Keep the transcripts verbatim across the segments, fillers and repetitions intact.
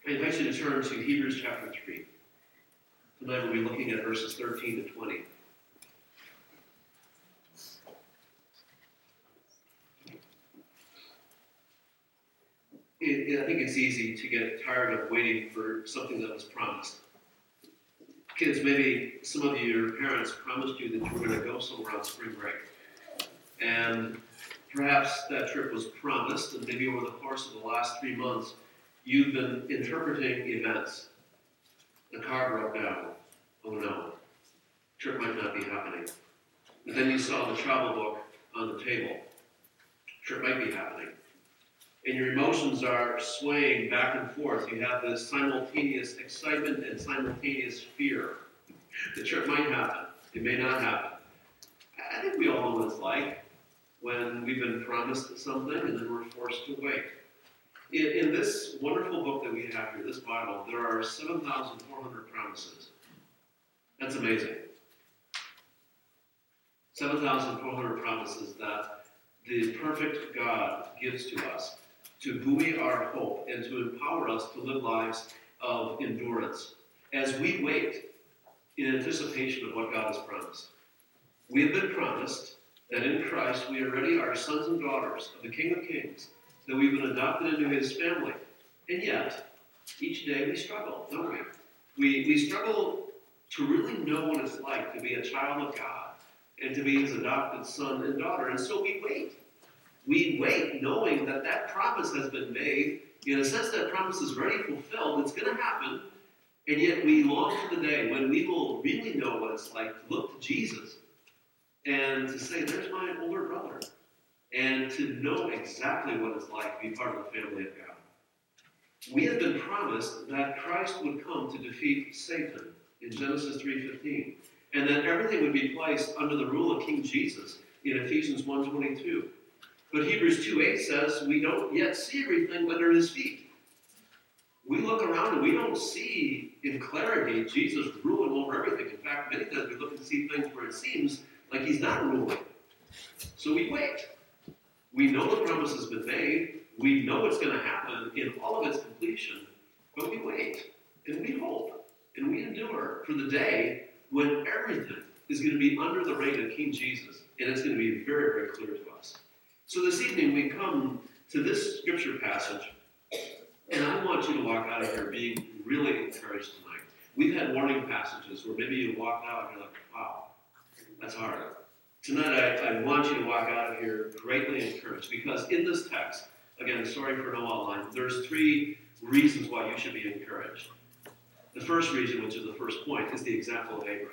I invite you to turn to Hebrews chapter three. Tonight we'll be looking at verses thirteen to twenty. It, it, I think it's easy to get tired of waiting for something that was promised. Kids, maybe some of you, your parents promised you that you were going to go somewhere on spring break. And perhaps that trip was promised, and maybe over the course of the last three months, you've been interpreting events. The car broke down. Oh no, trip might not be happening. But then you saw the travel book on the table. Trip might be happening. And your emotions are swaying back and forth. You have this simultaneous excitement and simultaneous fear. The trip might happen. It may not happen. I think we all know what it's like when we've been promised something and then we're forced to wait. In, in this wonderful book that we have here, this Bible, there are seven thousand four hundred promises. That's amazing. seven thousand four hundred promises that the perfect God gives to us to buoy our hope and to empower us to live lives of endurance as we wait in anticipation of what God has promised. We have been promised that in Christ we already are sons and daughters of the King of Kings, that we've been adopted into his family. And yet, each day we struggle, don't we? We, we struggle to really know what it's like to be a child of God and to be his adopted son and daughter. And so we wait. We wait knowing that that promise has been made. In a sense, that promise is already fulfilled. It's going to happen. And yet we long for the day when we will really know what it's like to look to Jesus and to say, there's my older brother. And to know exactly what it's like to be part of the family of God. We have been promised that Christ would come to defeat Satan in Genesis three fifteen. And that everything would be placed under the rule of King Jesus in Ephesians one twenty-two. But Hebrews two eight says we don't yet see everything under his feet. We look around and we don't see in clarity Jesus ruling over everything. In fact, many times we look and see things where it seems like he's not ruling. So we wait. We know the promise has been made. We know it's going to happen in all of its completion. But we wait. And we hope. And we endure for the day when everything is going to be under the reign of King Jesus. And it's going to be very, very clear to us. So this evening we come to this scripture passage, and I want you to walk out of here being really encouraged tonight. We've had warning passages where maybe you walked out and you're like, wow, that's hard. Tonight I, I want you to walk out of here greatly encouraged, because in this text, again, sorry for no outline, there's three reasons why you should be encouraged. The first reason, which is the first point, is the example of Abraham.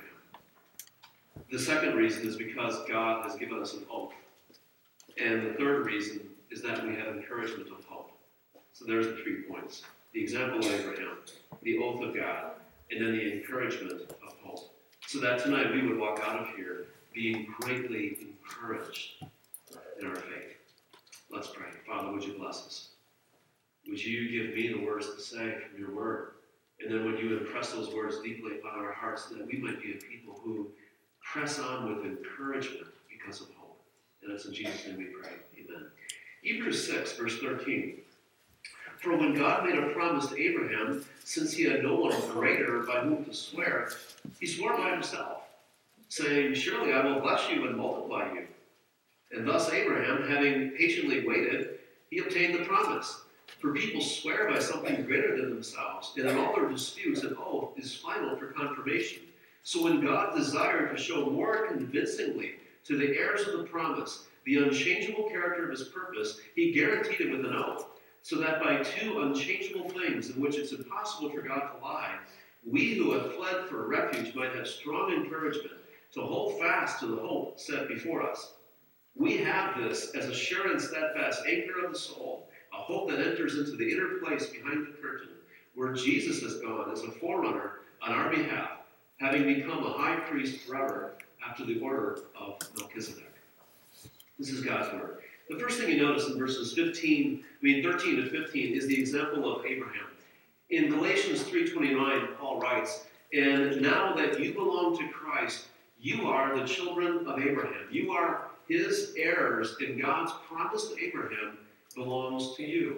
The second reason is because God has given us an oath. And the third reason is that we have encouragement of hope. So there's the three points. The example of Abraham, the oath of God, and then the encouragement of hope. So that tonight we would walk out of here being greatly encouraged in our faith. Let's pray. Father, would you bless us? Would you give me the words to say from your word? And then would you impress those words deeply upon our hearts so that we might be a people who press on with encouragement because of hope. And it's in Jesus' name we pray. Amen. Hebrews six, verse thirteen. For when God made a promise to Abraham, since he had no one greater by whom to swear, he swore by himself, saying, surely I will bless you and multiply you. And thus Abraham, having patiently waited, he obtained the promise. For people swear by something greater than themselves, and in all their disputes an oath is final for confirmation. So when God desired to show more convincingly to the heirs of the promise the unchangeable character of his purpose, he guaranteed it with an oath, so that by two unchangeable things in which it's impossible for God to lie, we who have fled for refuge might have strong encouragement to hold fast to the hope set before us. We have this as a sure and steadfast anchor of the soul, a hope that enters into the inner place behind the curtain, where Jesus has gone as a forerunner on our behalf, having become a high priest forever after the order of Melchizedek. This is God's word. The first thing you notice in verses fifteen, I mean thirteen to fifteen, is the example of Abraham. In Galatians three twenty-nine, Paul writes, and now that you belong to Christ, you are the children of Abraham. You are his heirs, and God's promise to Abraham belongs to you.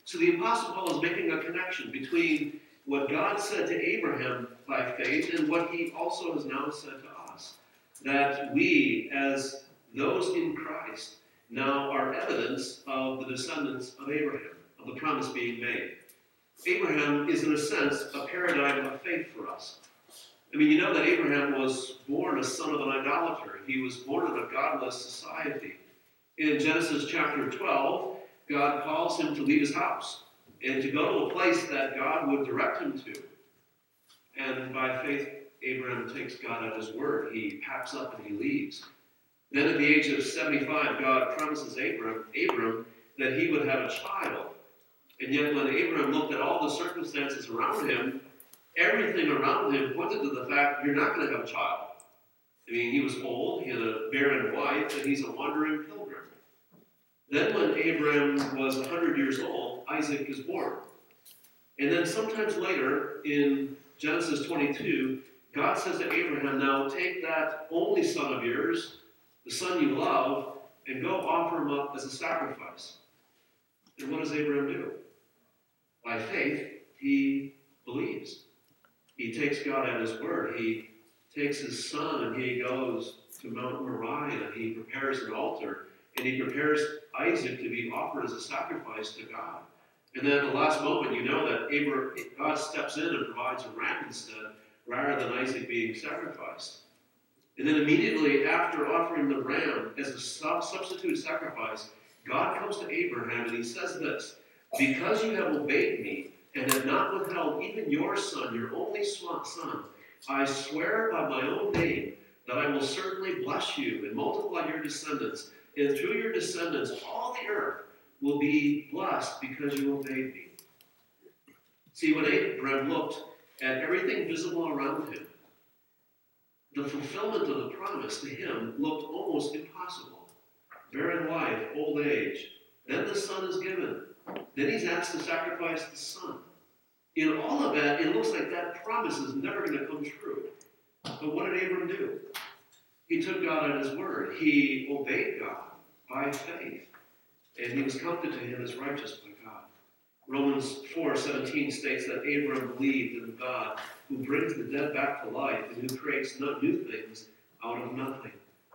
So the Apostle Paul is making a connection between what God said to Abraham by faith and what he also has now said to us. That we, as those in Christ, now are evidence of the descendants of Abraham, of the promise being made. Abraham is, in a sense, a paradigm of faith for us. I mean, you know that Abraham was born a son of an idolater. He was born in a godless society. In Genesis chapter twelve, God calls him to leave his house and to go to a place that God would direct him to. And by faith, Abraham takes God at his word. He packs up and he leaves. Then at the age of seventy-five, God promises Abram, Abram that he would have a child. And yet when Abraham looked at all the circumstances around him, everything around him pointed to the fact, you're not going to have a child. I mean, he was old, he had a barren wife, and he's a wandering pilgrim. Then when Abraham was one hundred years old, Isaac is born. And then sometimes later, in Genesis twenty-two, God says to Abraham, now take that only son of yours, the son you love, and go offer him up as a sacrifice. And what does Abraham do? By faith, he believes. He takes God at his word. He takes his son and he goes to Mount Moriah and he prepares an altar and he prepares Isaac to be offered as a sacrifice to God. And then at the last moment, you know that Abraham, God steps in and provides a ram instead, rather than Isaac being sacrificed. And then immediately after offering the ram as a substitute sacrifice, God comes to Abraham and he says this, because you have obeyed me and have not withheld even your son, your only son, I swear by my own name that I will certainly bless you and multiply your descendants, and through your descendants all the earth will be blessed because you obeyed me. See, when Abraham looked at everything visible around him, the fulfillment of the promise to him looked almost impossible. Barren wife, old age. Then the son is given. Then he's asked to sacrifice the son. In all of that, it looks like that promise is never going to come true. But what did Abram do? He took God at his word. He obeyed God by faith. And he was counted to him as righteous by God. Romans four seventeen states that Abram believed in God, who brings the dead back to life and who creates new things out of nothing.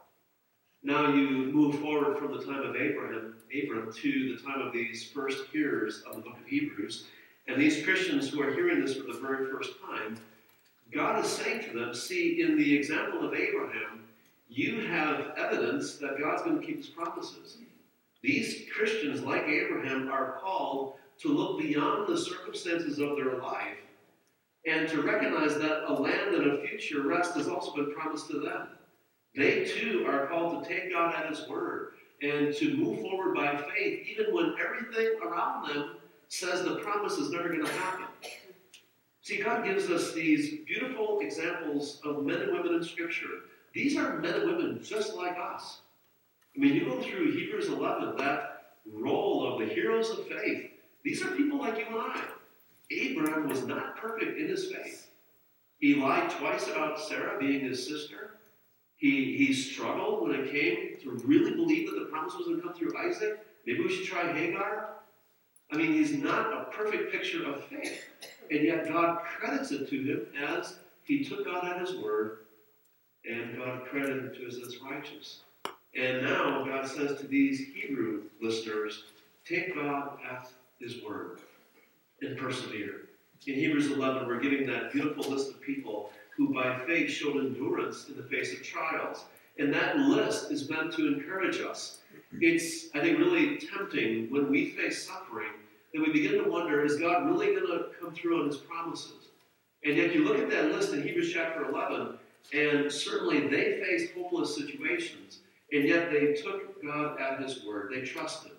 Now you move forward from the time of Abraham, Abram to the time of these first hearers of the book of Hebrews. And these Christians who are hearing this for the very first time, God is saying to them, see, in the example of Abraham, you have evidence that God's going to keep his promises. These Christians, like Abraham, are called to look beyond the circumstances of their life and to recognize that a land and a future rest has also been promised to them. They too are called to take God at his word and to move forward by faith, even when everything around them says the promise is never going to happen. See, God gives us these beautiful examples of men and women in Scripture. These are men and women just like us. I mean, you go through Hebrews eleven, that role of the heroes of faith. These are people like you and I. Abraham was not perfect in his faith. He lied twice about Sarah being his sister. He, he struggled when it came to really believe that the promise was going to come through Isaac. Maybe we should try Hagar. I mean, he's not a perfect picture of faith. And yet God credits it to him as he took God at his word, and God credited him to us as righteous. And now God says to these Hebrew listeners, take God at his word and persevere. In Hebrews eleven, we're giving that beautiful list of people who by faith showed endurance in the face of trials. And that list is meant to encourage us. It's, I think, really tempting when we face suffering that we begin to wonder, is God really going to come through on his promises? And yet you look at that list in Hebrews chapter eleven, and certainly they faced hopeless situations, and yet they took God at his word. They trusted.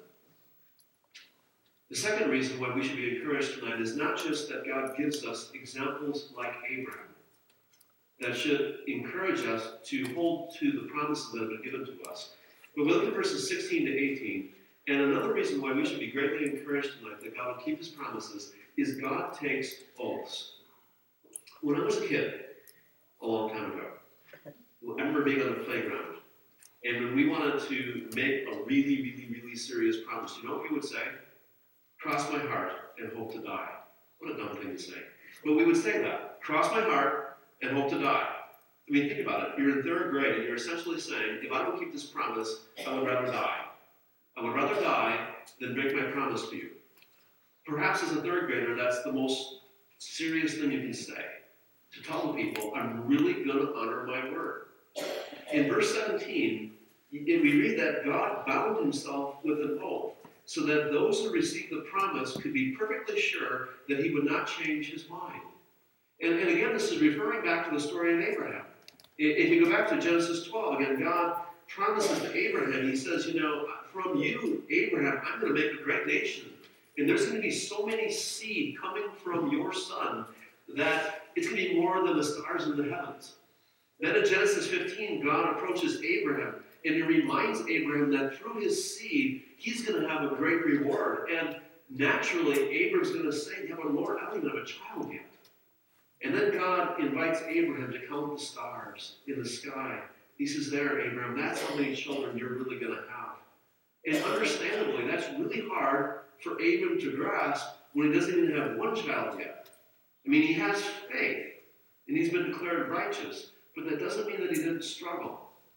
The second reason why we should be encouraged tonight is not just that God gives us examples like Abraham that should encourage us to hold to the promises that have been given to us. But we look at verses sixteen to eighteen, and another reason why we should be greatly encouraged tonight that God will keep his promises is God takes oaths. When I was a kid, a long time ago, I remember being on the playground, and when we wanted to make a really, really, really serious promise, you know what we would say? cross my heart and hope to die. What a dumb thing to say. But we would say that. Cross my heart and hope to die. I mean, think about it. You're in third grade and you're essentially saying, if I don't keep this promise, I would rather die. I would rather die than break my promise to you. Perhaps as a third grader, that's the most serious thing you can say. To tell the people, I'm really going to honor my word. In verse seventeen, we read that God bound himself with an oath so that those who received the promise could be perfectly sure that he would not change his mind. And, and again, this is referring back to the story of Abraham. If you go back to Genesis twelve, again, God promises to Abraham, he says, you know, from you, Abraham, I'm going to make a great nation. And there's going to be so many seed coming from your son that it's going to be more than the stars in the heavens. Then in Genesis fifteen, God approaches Abraham, and he reminds Abraham that through his seed, he's going to have a great reward. And naturally, Abraham's going to say, yeah, but Lord, I don't even have a child yet. And then God invites Abraham to count the stars in the sky. He says, there, Abraham, that's how many children you're really going to have. And understandably, that's really hard for Abraham to grasp when he doesn't even have one child yet. I mean, he has faith, and he's been declared righteous, but that doesn't mean that he didn't struggle.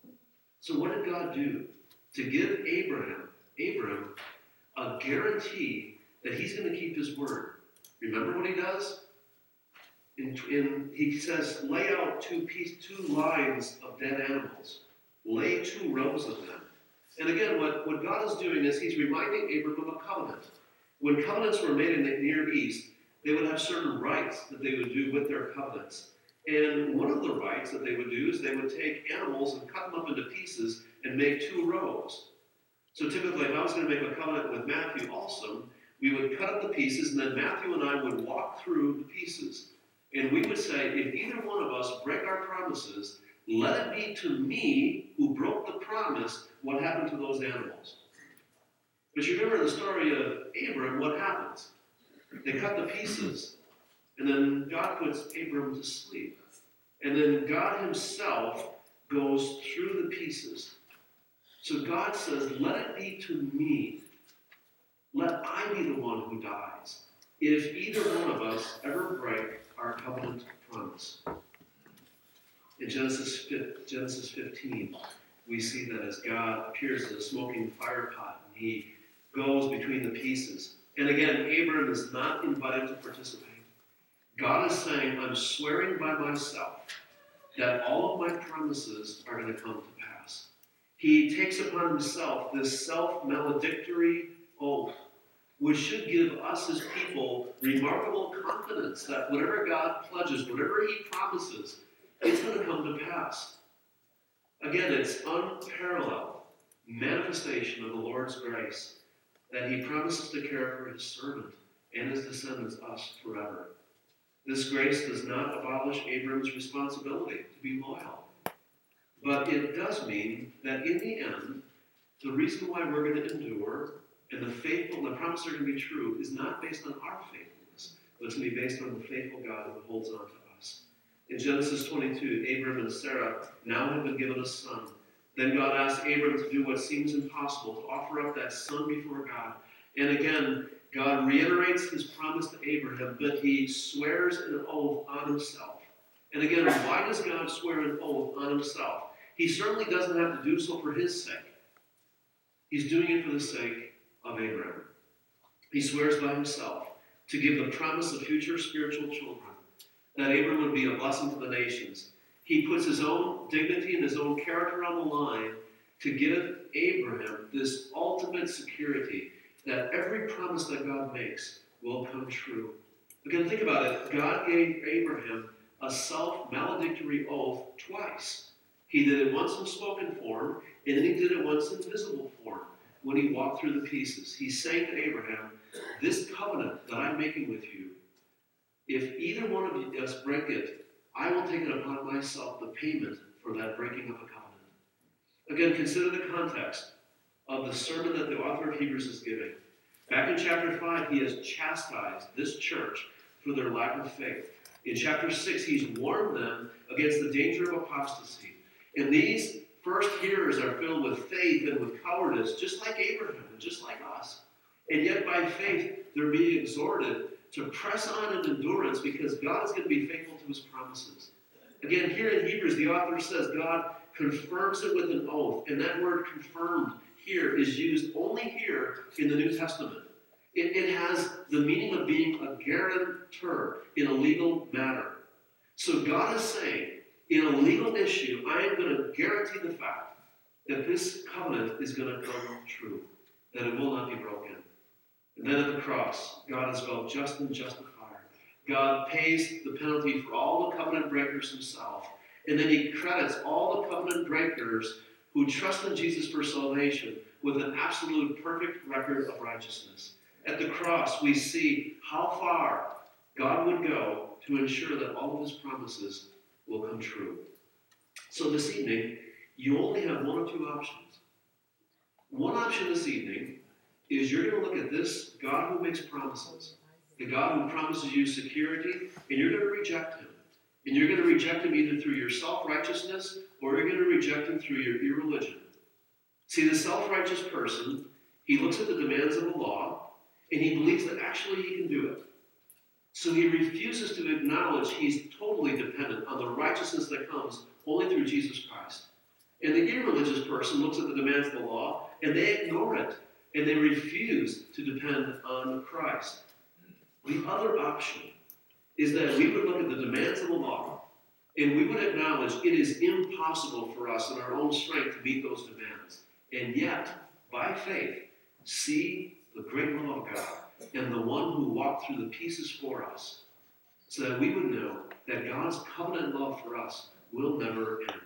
So what did God do? To give Abraham, Abraham a guarantee that he's going to keep his word. Remember what he does? In, in, he says, lay out two, piece, two lines of dead animals. Lay two rows of them. And again, what, what God is doing is he's reminding Abraham of a covenant. When covenants were made in the Near East, they would have certain rites that they would do with their covenants. And one of the rites that they would do is they would take animals and cut them up into pieces and make two rows. So typically, if I was going to make a covenant with Matthew also, we would cut up the pieces, and then Matthew and I would walk through the pieces. And we would say, if either one of us break our promises, let it be to me who broke the promise what happened to those animals. But you remember the story of Abram, what happens? They cut the pieces, and then God puts Abram to sleep. And then God himself goes through the pieces. So God says, let it be to me. Let I be the one who dies, if either one of us ever break our covenant promise. In Genesis, Genesis fifteen, we see that as God appears in a smoking fire pot, and he goes between the pieces. And again, Abram is not invited to participate. God is saying, I'm swearing by myself that all of my promises are going to come to pass. He takes upon himself this self-maledictory oath, which should give us as people remarkable confidence that whatever God pledges, whatever he promises, it's going to come to pass. Again, it's unparalleled manifestation of the Lord's grace that he promises to care for his servant and his descendants, us, forever. This grace does not abolish Abram's responsibility to be loyal. But it does mean that in the end, the reason why we're going to endure and the faithful, the promises are going to be true is not based on our faithfulness, but it's going to be based on the faithful God who holds on to us. In Genesis twenty-two, Abram and Sarah now have been given a son. Then God asked Abram to do what seems impossible, to offer up that son before God. And again, God reiterates his promise to Abraham, but he swears an oath on himself. And again, why does God swear an oath on himself? He certainly doesn't have to do so for his sake. He's doing it for the sake of Abraham. He swears by himself to give the promise of future spiritual children, that Abraham would be a blessing to the nations. He puts his own dignity and his own character on the line to give Abraham this ultimate security that every promise that God makes will come true. Again, think about it. God gave Abraham a self-maledictory oath twice. He did it once in spoken form, and then he did it once in visible form when he walked through the pieces. He's saying to Abraham, this covenant that I'm making with you, if either one of us break it, I will take it upon myself the payment for that breaking of a covenant. Again, consider the context of the sermon that the author of Hebrews is giving. Back in chapter five, he has chastised this church for their lack of faith. In chapter six, he's warned them against the danger of apostasy. And these first hearers are filled with faith and with cowardice, just like Abraham and just like us. And yet by faith, they're being exhorted to press on in endurance because God is going to be faithful to his promises. Again, here in Hebrews, the author says God confirms it with an oath. And that word confirmed here is used only here in the New Testament. It, it has the meaning of being a guarantor in a legal matter. So God is saying, in a legal issue, I am going to guarantee the fact that this covenant is going to come true, that it will not be broken. And then at the cross, God is both just and justifier. God pays the penalty for all the covenant breakers himself. And then he credits all the covenant breakers who trust in Jesus for salvation with an absolute perfect record of righteousness. At the cross, we see how far God would go to ensure that all of his promises will come true. So this evening, you only have one or two options. One option this evening is you're going to look at this God who makes promises, the God who promises you security, and you're going to reject him. And you're going to reject him either through your self-righteousness or you're going to reject him through your irreligion. See, the self-righteous person, he looks at the demands of the law and he believes that actually he can do it. So he refuses to acknowledge he's totally dependent on the righteousness that comes only through Jesus Christ. And the irreligious person looks at the demands of the law and they ignore it and they refuse to depend on Christ. The other option is that we would look at the demands of the law and we would acknowledge it is impossible for us in our own strength to meet those demands. And yet, by faith, see the great love of God and the one who walked through the pieces for us so that we would know that God's covenant love for us will never end.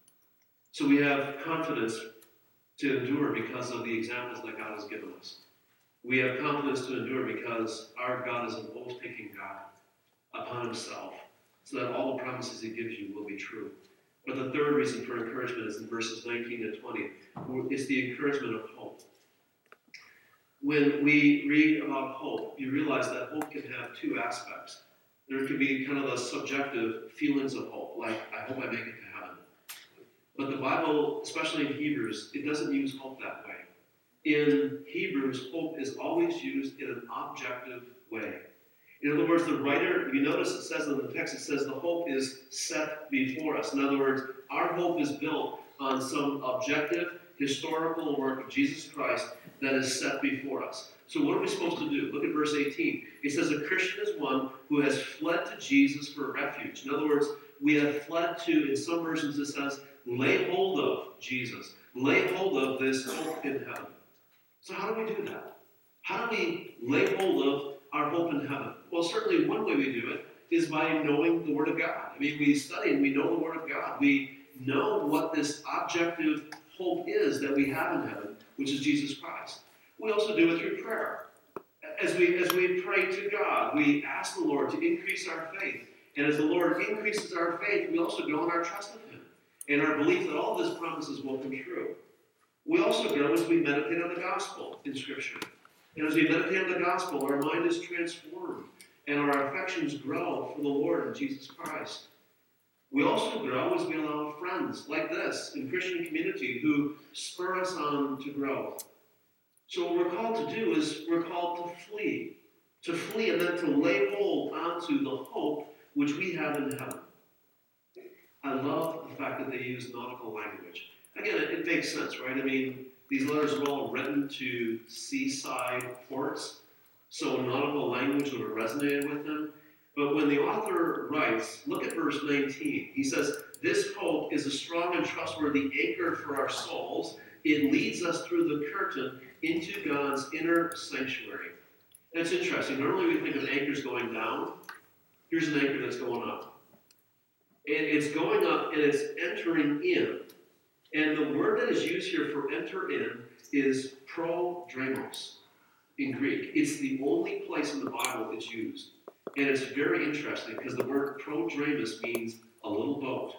So we have confidence to endure because of the examples that God has given us. We have confidence to endure because our God is an oath-taking God upon himself, so that all the promises he gives you will be true. But the third reason for encouragement is in verses nineteen and twenty. It's the encouragement of hope. When we read about hope, you realize that hope can have two aspects. There can be kind of the subjective feelings of hope, like, I hope I make it to heaven. But the Bible, especially in Hebrews, it doesn't use hope that way. In Hebrews, hope is always used in an objective way. In other words, the writer, if you notice it says in the text, it says the hope is set before us. In other words, our hope is built on some objective, historical work of Jesus Christ that is set before us. So what are we supposed to do? Look at verse eighteen. It says a Christian is one who has fled to Jesus for refuge. In other words, we have fled to, in some versions it says, lay hold of Jesus. Lay hold of this hope in heaven. So how do we do that? How do we lay hold of our hope in heaven? Well, certainly one way we do it is by knowing the Word of God. I mean, we study and we know the Word of God. We know what this objective hope is that we have in heaven, which is Jesus Christ. We also do it through prayer. As we, as we pray to God, we ask the Lord to increase our faith. And as the Lord increases our faith, we also grow in our trust of him and our belief that all of his promises will come true. We also grow as we meditate on the gospel in Scripture. And as we meditate on the gospel, our mind is transformed and our affections grow for the Lord and Jesus Christ. We also grow as we allow friends like this in Christian community who spur us on to grow. So what we're called to do is we're called to flee. To flee and then to lay hold onto the hope which we have in heaven. I love the fact that they use nautical language. Again, it, it makes sense, right? I mean, these letters were all written to seaside ports, so nautical language would have resonated with them. But when the author writes, look at verse nineteen. He says, this hope is a strong and trustworthy anchor for our souls. It leads us through the curtain into God's inner sanctuary. That's interesting. Normally we think of anchors going down. Here's an anchor that's going up. And it's going up and it's entering in. And the word that is used here for enter in is prodromos in Greek. It's the only place in the Bible it's used. And it's very interesting because the word prodromos means a little boat.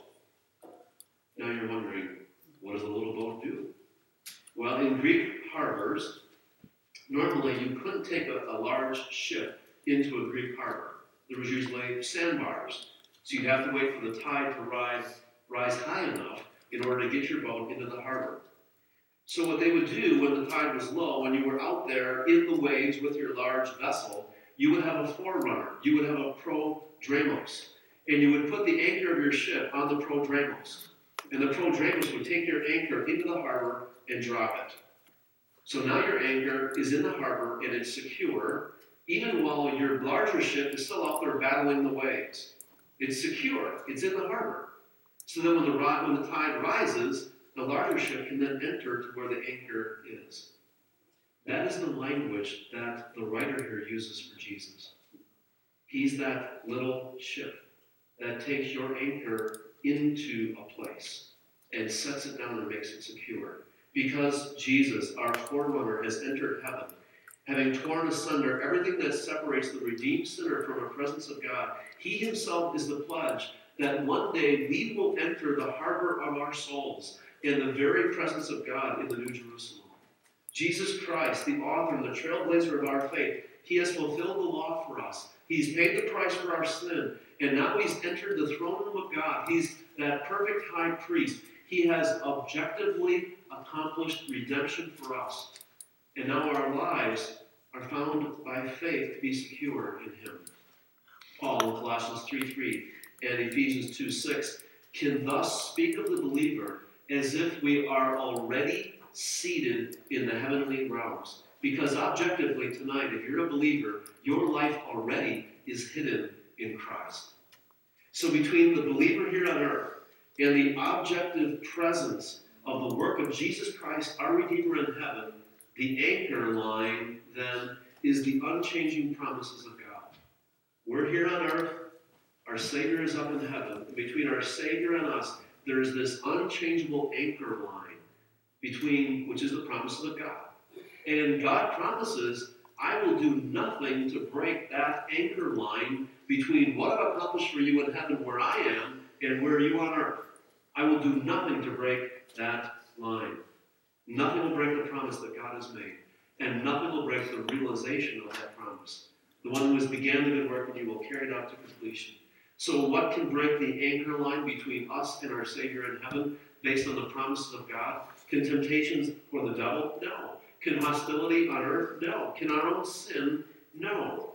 Now you're wondering, what does a little boat do? Well, in Greek harbors, normally you couldn't take a, a large ship into a Greek harbor. There was usually sandbars. So you'd have to wait for the tide to rise, rise high enough in order to get your boat into the harbor. So what they would do when the tide was low, when you were out there in the waves with your large vessel, you would have a forerunner. You would have a prodromos. And you would put the anchor of your ship on the prodromos. And the prodromos would take your anchor into the harbor and drop it. So now your anchor is in the harbor and it's secure, even while your larger ship is still out there battling the waves. It's secure. It's in the harbor. So then when the, when the tide rises, the larger ship can then enter to where the anchor is. That is the language that the writer here uses for Jesus. He's that little ship that takes your anchor into a place and sets it down and makes it secure. Because Jesus, our forerunner, has entered heaven, having torn asunder everything that separates the redeemed sinner from the presence of God, he himself is the pledge that one day we will enter the harbor of our souls in the very presence of God in the New Jerusalem. Jesus Christ, the author and the trailblazer of our faith, he has fulfilled the law for us. He's paid the price for our sin, and now he's entered the throne room of God. He's that perfect high priest. He has objectively accomplished redemption for us. And now our lives are found by faith to be secure in him. Paul in Colossians three three and Ephesians two six can thus speak of the believer as if we are already seated in the heavenly realms. Because objectively tonight, if you're a believer, your life already is hidden in Christ. So between the believer here on earth and the objective presence of the work of Jesus Christ, our Redeemer in heaven, the anchor line then is the unchanging promises of God. We're here on earth, our Savior is up in heaven, and between our Savior and us, there's this unchangeable anchor line between, which is the promises of God. And God promises, I will do nothing to break that anchor line between what I've accomplished for you in heaven where I am and where you on earth. I will do nothing to break that line. Nothing will break the promise that God has made. And nothing will break the realization of that promise. The one who has began the good work in you will carry it out to completion. So what can break the anchor line between us and our Savior in heaven based on the promises of God? Can temptations or the devil? No. Can hostility on earth? No. Can our own sin? No.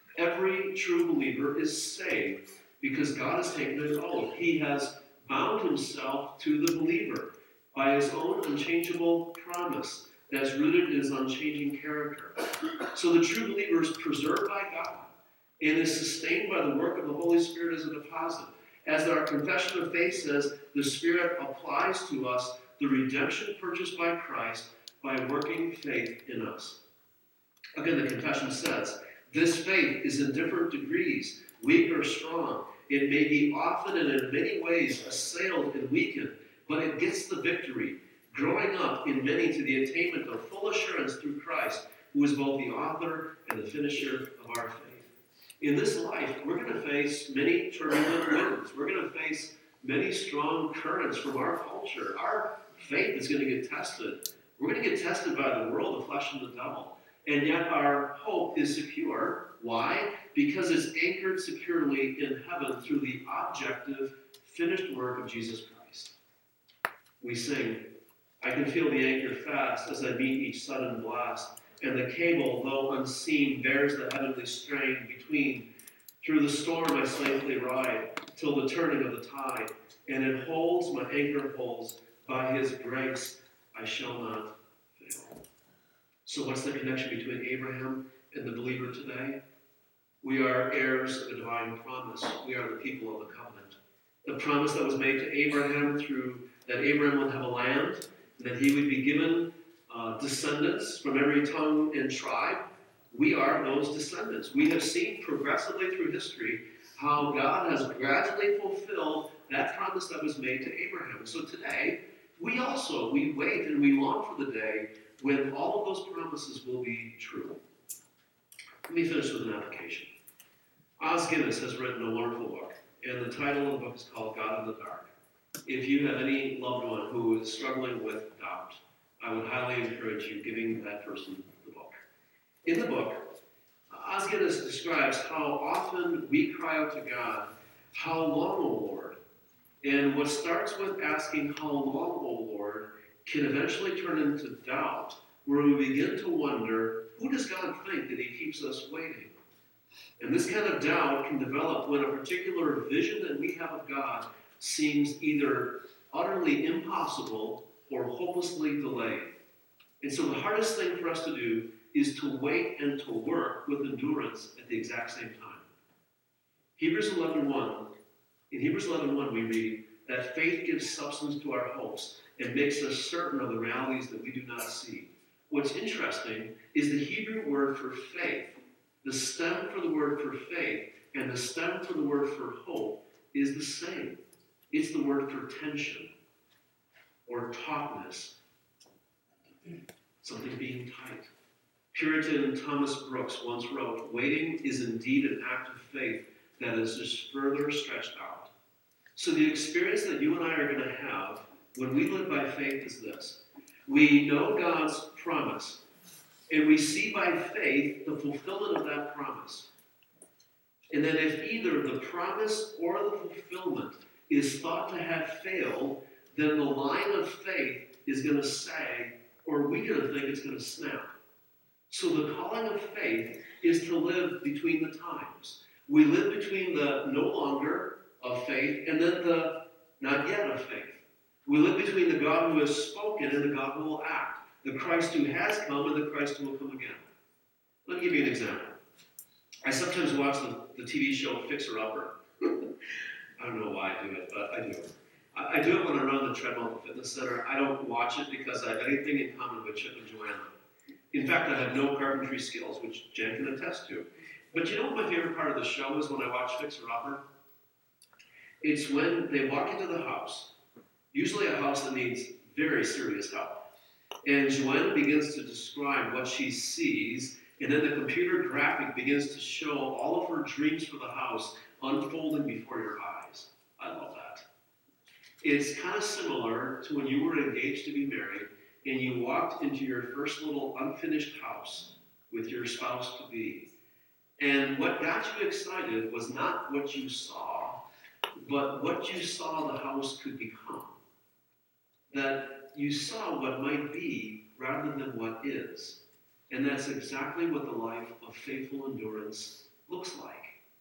Every true believer is saved because God has taken an oath. He has bound himself to the believer by his own unchangeable promise that's rooted in his unchanging character. So the true believer is preserved by God and is sustained by the work of the Holy Spirit as a deposit. As our confession of faith says, the Spirit applies to us the redemption purchased by Christ by working faith in us. Again, the confession says, this faith is in different degrees, weak or strong. It may be often and in many ways assailed and weakened, but it gets the victory, growing up in many to the attainment of full assurance through Christ, who is both the author and the finisher of our faith. In this life, we're going to face many turbulent winds. We're going to face many strong currents from our culture. Our faith is going to get tested. We're going to get tested by the world, the flesh, and the devil. And yet our hope is secure. Why? Because it's anchored securely in heaven through the objective, finished work of Jesus Christ. We sing, I can feel the anchor fast as I meet each sudden blast, and the cable, though unseen, bears the heavenly strain between. Through the storm I safely ride, till the turning of the tide, and it holds, my anchor holds, by his grace I shall not fail. So what's the connection between Abraham and the believer today? We are heirs of a divine promise. We are the people of the covenant. The promise that was made to Abraham through that Abraham would have a land, and that he would be given uh, descendants from every tongue and tribe. We are those descendants. We have seen progressively through history how God has gradually fulfilled that promise that was made to Abraham. So today, we also, we wait and we long for the day when all of those promises will be true. Let me finish with an application. Os Guinness has written a wonderful book, and the title of the book is called God in the Dark. If you have any loved one who is struggling with doubt, I would highly encourage you giving that person the book. In the book, Os Guinness describes how often we cry out to God, how long, O Lord? And what starts with asking how long, O Lord, can eventually turn into doubt, where we begin to wonder, who does God think that he keeps us waiting? And this kind of doubt can develop when a particular vision that we have of God seems either utterly impossible or hopelessly delayed. And so the hardest thing for us to do is to wait and to work with endurance at the exact same time. Hebrews eleven one. In Hebrews eleven one, we read that faith gives substance to our hopes and makes us certain of the realities that we do not see. What's interesting is the Hebrew word for faith, the stem for the word for faith, and the stem for the word for hope is the same. It's the word for tension or tautness, something being tight. Puritan Thomas Brooks once wrote, "Waiting is indeed an act of faith that is just further stretched out." So the experience that you and I are going to have when we live by faith is this. We know God's promise, and we see by faith the fulfillment of that promise. And then if either the promise or the fulfillment is thought to have failed, then the line of faith is going to sag, or we're going to think it's going to snap. So the calling of faith is to live between the times. We live between the no longer of faith and then the not yet of faith. We live between the God who has spoken and the God who will act, the Christ who has come and the Christ who will come again. Let me give you an example. I sometimes watch the, the T V show Fixer Upper. I don't know why I do it, but I do. I, I do it when I run the treadmill at the fitness center. I don't watch it because I have anything in common with Chip and Joanna. In fact, I have no carpentry skills, which Jen can attest to. But you know what my favorite part of the show is when I watch Fixer Upper? It's when they walk into the house, usually a house that needs very serious help. And Joanna begins to describe what she sees, and then the computer graphic begins to show all of her dreams for the house unfolding before your eyes. I love that. It's kind of similar to when you were engaged to be married, and you walked into your first little unfinished house with your spouse-to-be. And what got you excited was not what you saw, but what you saw the house could become. That you saw what might be rather than what is. And that's exactly what the life of faithful endurance looks like.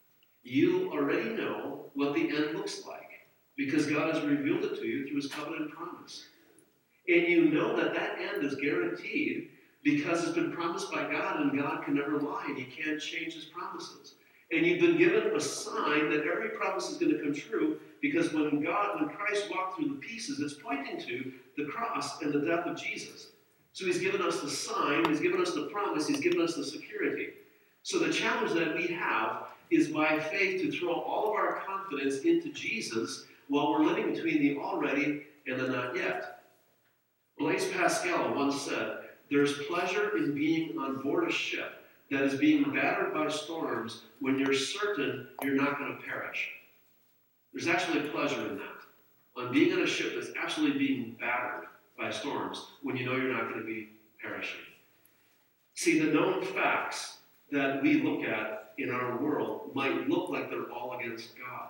You already know what the end looks like because God has revealed it to you through his covenant promise. And you know that that end is guaranteed because it's been promised by God, and God can never lie, and he can't change his promises. And you've been given a sign that every promise is going to come true because when God, when Christ walked through the pieces, it's pointing to the cross and the death of Jesus. So he's given us the sign, he's given us the promise, he's given us the security. So the challenge that we have is by faith to throw all of our confidence into Jesus while we're living between the already and the not yet. Blaise Pascal once said, "There's pleasure in being on board a ship that is being battered by storms when you're certain you're not going to perish." There's actually pleasure in that, on being on a ship that's absolutely being battered by storms when you know you're not going to be perishing. See, the known facts that we look at in our world might look like they're all against God.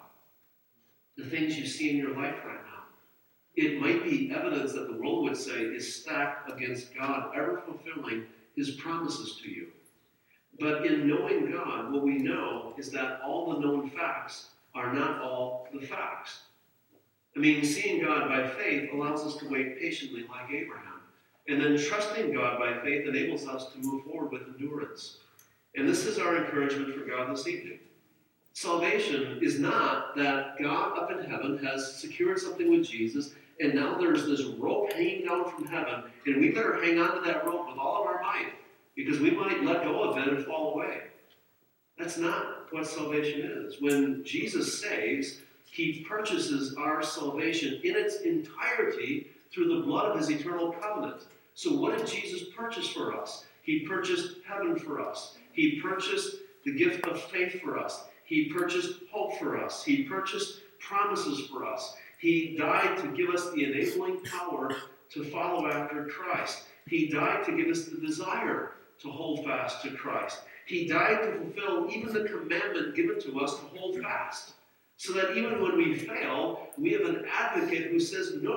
The things you see in your life right now. It might be evidence that the world would say is stacked against God ever fulfilling his promises to you. But in knowing God, what we know is that all the known facts are not all the facts. I mean, seeing God by faith allows us to wait patiently like Abraham. And then trusting God by faith enables us to move forward with endurance. And this is our encouragement for God this evening. Salvation is not that God up in heaven has secured something with Jesus, and now there's this rope hanging down from heaven, and we better hang on to that rope with all of our might, because we might let go of it and fall away. That's not what salvation is. When Jesus saves, he purchases our salvation in its entirety through the blood of his eternal covenant. So what did Jesus purchase for us? He purchased heaven for us. He purchased the gift of faith for us. He purchased hope for us. He purchased promises for us. He died to give us the enabling power to follow after Christ. He died to give us the desire to hold fast to Christ. He died to fulfill even the commandment given to us to hold fast. So that even when we fail, we have an advocate who says, no,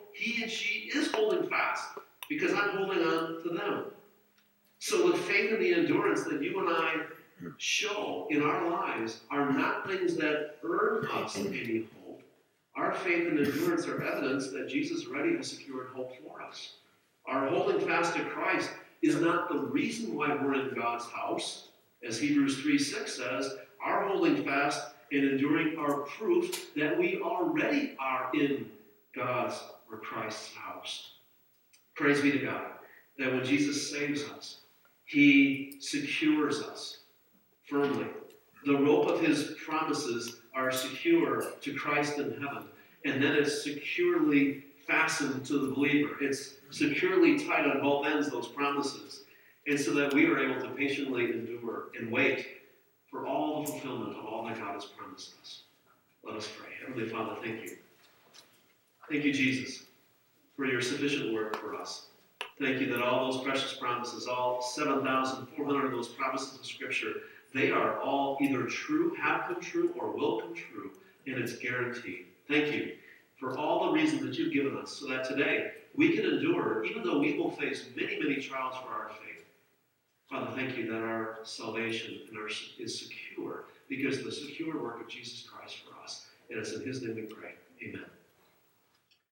he and she is holding fast because I'm holding on to them. So the faith and the endurance that you and I show in our lives are not things that earn us any hope. Our faith and endurance are evidence that Jesus already has secured hope for us. Our holding fast to Christ is not the reason why we're in God's house. As Hebrews three six says, our holding fast and enduring are proof that we already are in God's or Christ's house. Praise be to God that when Jesus saves us, he secures us firmly. The rope of his promises are secure to Christ in heaven, and then it's securely fastened to the believer. It's securely tied on both ends, those promises, and so that we are able to patiently endure and wait for all the fulfillment of all that God has promised us. Let us pray. Heavenly Father, thank you. Thank you, Jesus, for your sufficient work for us. Thank you that all those precious promises, all seven thousand four hundred of those promises of Scripture, they are all either true, have come true, or will come true, and it's guaranteed. Thank you for all the reasons that you've given us so that today we can endure, even though we will face many, many trials for our faith. Father, thank you that our salvation and our, is secure because of the secure work of Jesus Christ for us. And it's in his name we pray. Amen.